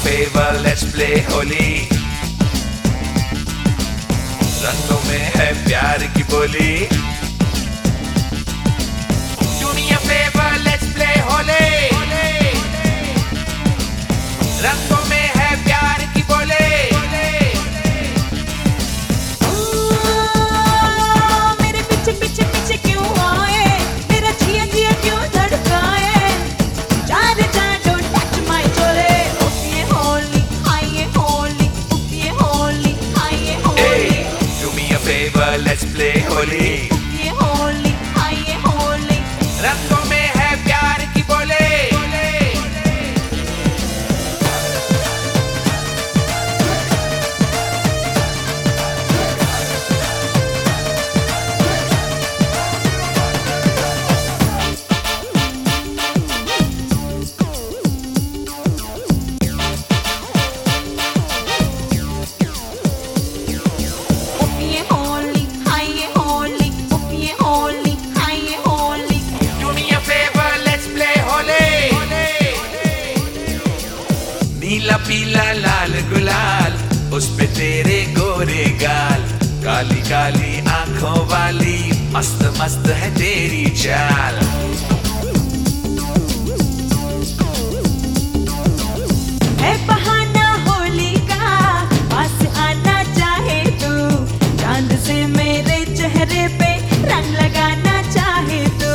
favor, let's play Holi. रंगों में है प्यार की बोली। Do me a favor, let's play Holi. रंगों में है प्यार की बोली। मेरे पीछे पीछे पीछे क्यों आए, मेरा जिया जिया क्यों धड़काए। चार चार don't touch my चोले। ये होली, हाय ये होली, ये होली, हाय ये Holi. Do me a favor, let's play Holi. ये होली, हाय ये होली। रंगों में है प्यार की बोली। ये होली, हाय ये होली, ये होली, हाय ये Holi. Do me a favor, let's play Holi. नीला पीला लाल गुलाल, उस पे तेरे गोरे गाल। काली काली आंखों वाली, मस्त मस्त है तेरी चाल। है बहाना होली का, पास आना चाहे तू। चांद से मेरे चेहरे पे रंग लगाना चाहे तू।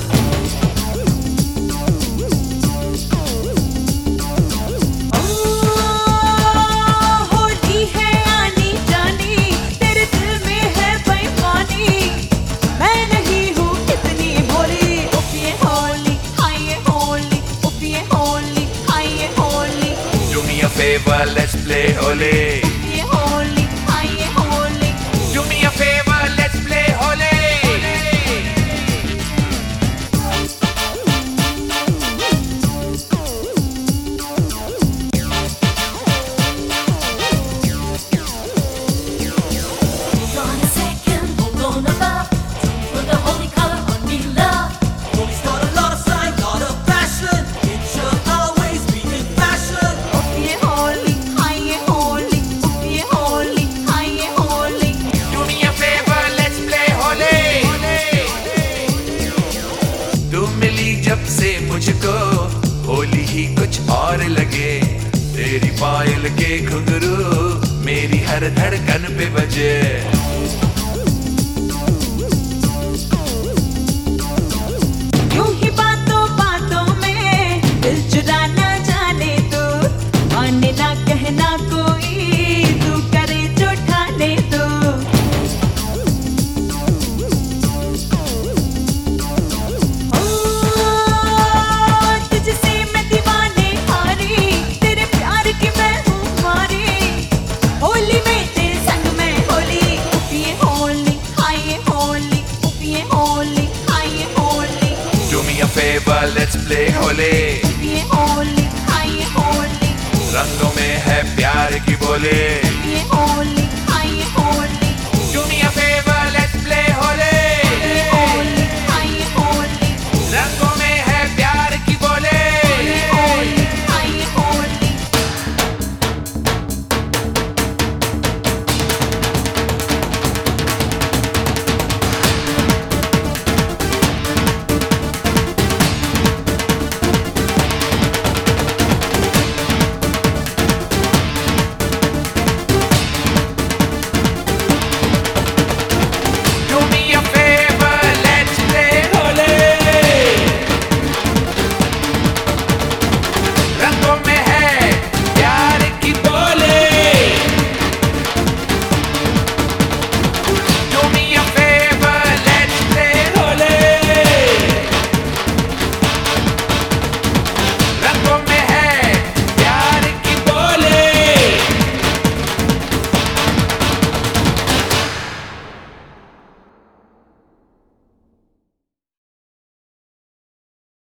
होली है आनी जानी, तेरे दिल में है बेईमानी। मैं नहीं हूँ इतनी भोली। ये होली, हाय ये होली, ये होली, हाय ये Holi. Do me a favor, let's play Holi. ये होली, हाय ये Holi. Do me a favor, let's play Holi. Hold on a second, hold on above. Put the holy color on me, love. Holy's got a lot of slang, lot of passion. It should always be in fashion. ये होली, हाय ये होली, ये होली, हाय ये Holi. Do me a favor, let's play Holi. तू मिली जब से मुझको, होली ही कुछ और लगे। तेरी पायल के घुंघरू मेरी हर धड़कन पे बजे। यूं ही बातों बातों में दिल चुराना जाने तू। माने ना कहना कोई, तू करे जो ठाने तू। तुझसे मैं दीवाने हारी, तेरे प्यार की मैं हूँ मारी। होली में तेरे संग मैं होली। ये होली, हाय ये होली, ये होली, हाय ये Holi. Do me a favor, let's play Holi. ये होली, हाय ये होली। रंगों में है प्यार की बोली। ये होली,